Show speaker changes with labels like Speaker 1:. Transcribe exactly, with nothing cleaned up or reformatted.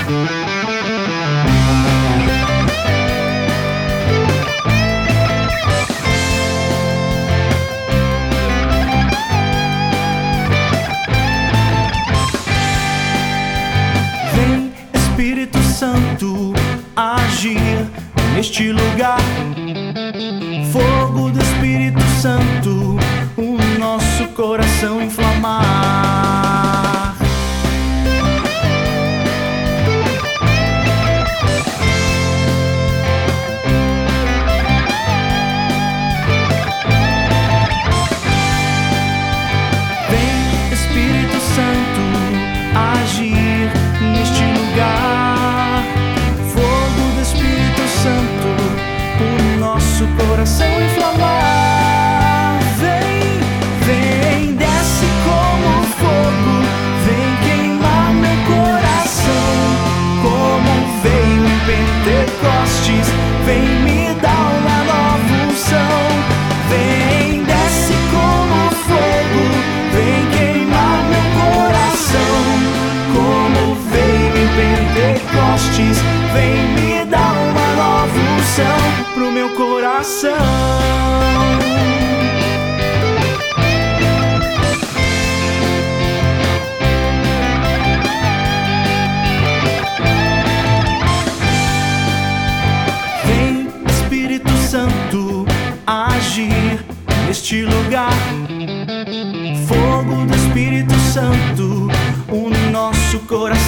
Speaker 1: Vem, Espírito Santo, agir neste lugar. Fogo do Espírito Santo, o nosso coração inflamar. Vem, Espírito Santo, agir neste lugar. Fogo do Espírito Santo, o nosso coração inflamar. Vem, vem, desce como fogo, vem queimar meu coração, como veio em Pentecostes, vem me dar uma nova unção. Vem, desce como fogo, vem queimar meu coração, como veio em Pentecostes, vem me dar uma nova unção pro meu coração. Vem, Espírito Santo, agir neste lugar. Fogo do Espírito Santo, o nosso coração